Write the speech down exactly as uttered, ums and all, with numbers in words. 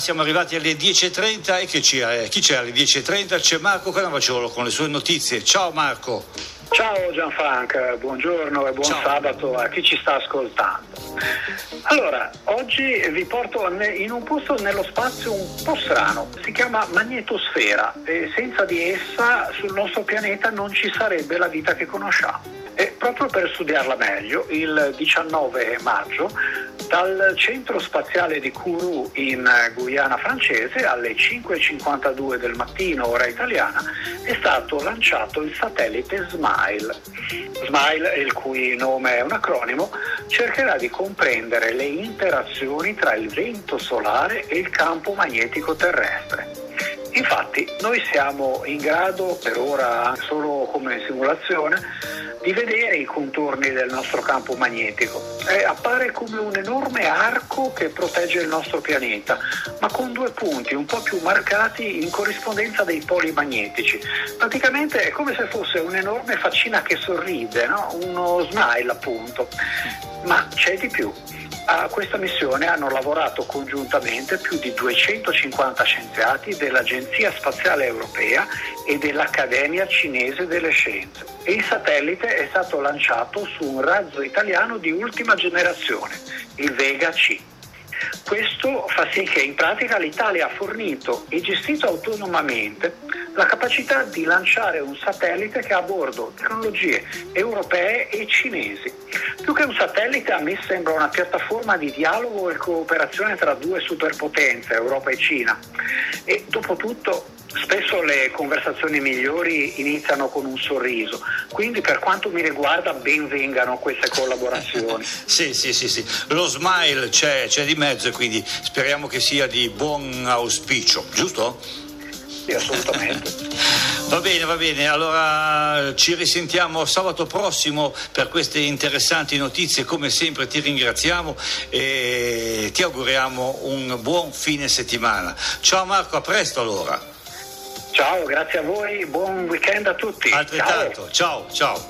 Siamo arrivati alle dieci e trenta e che c'è? Chi c'è alle dieci e trenta? C'è Marco Cannavacciolo con le sue notizie. Ciao Marco. Ciao Gianfranco, buongiorno e buon Ciao. Sabato a chi ci sta ascoltando. Allora, oggi vi porto in un posto nello spazio un po' strano, si chiama magnetosfera e senza di essa sul nostro pianeta non ci sarebbe la vita che conosciamo. E proprio per studiarla meglio, il diciannove maggio, dal centro spaziale di Kourou in Guyana francese alle cinque e cinquantadue del mattino, ora italiana, è stato lanciato il satellite SMILE. SMILE, il cui nome è un acronimo, cercherà di comprendere le interazioni tra il vento solare e il campo magnetico terrestre. Infatti, noi siamo in grado, per ora solo come simulazione, di vedere i contorni del nostro campo magnetico. Eh, appare come un enorme arco che protegge il nostro pianeta, ma con due punti un po' più marcati in corrispondenza dei poli magnetici. Praticamente è come se fosse un'enorme faccina che sorride, no? Uno smile appunto. Ma c'è di più. A questa missione hanno lavorato congiuntamente più di duecentocinquanta scienziati dell'Agenzia Spaziale Europea e dell'Accademia Cinese delle Scienze. E il satellite è stato lanciato su un razzo italiano di ultima generazione, il Vega C. Questo fa sì che in pratica l'Italia ha fornito e gestito autonomamente la capacità di lanciare un satellite che ha a bordo tecnologie europee e cinesi. Più che un satellite, a me sembra una piattaforma di dialogo e cooperazione tra due superpotenze, Europa e Cina. E dopo tutto, spesso le conversazioni migliori iniziano con un sorriso, quindi per quanto mi riguarda ben vengano queste collaborazioni. sì, sì, sì, sì. Lo smile c'è, c'è di mezzo e quindi speriamo che sia di buon auspicio, giusto? Sì, assolutamente. Va bene, va bene, allora ci risentiamo sabato prossimo per queste interessanti notizie, come sempre ti ringraziamo e ti auguriamo un buon fine settimana. Ciao Marco, a presto allora. Ciao, grazie a voi, buon weekend a tutti. Altrettanto, ciao, ciao. ciao.